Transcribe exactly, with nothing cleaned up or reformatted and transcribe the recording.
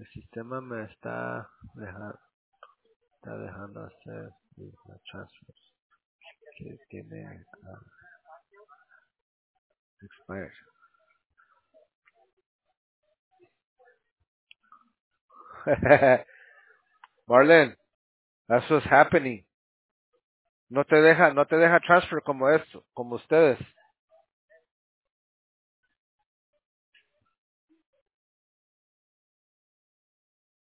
El sistema me está dejando, está dejando hacer la transfer que tiene uh, expired. Marlene, that's what's happening. No te deja, no te deja transfer como esto, como ustedes.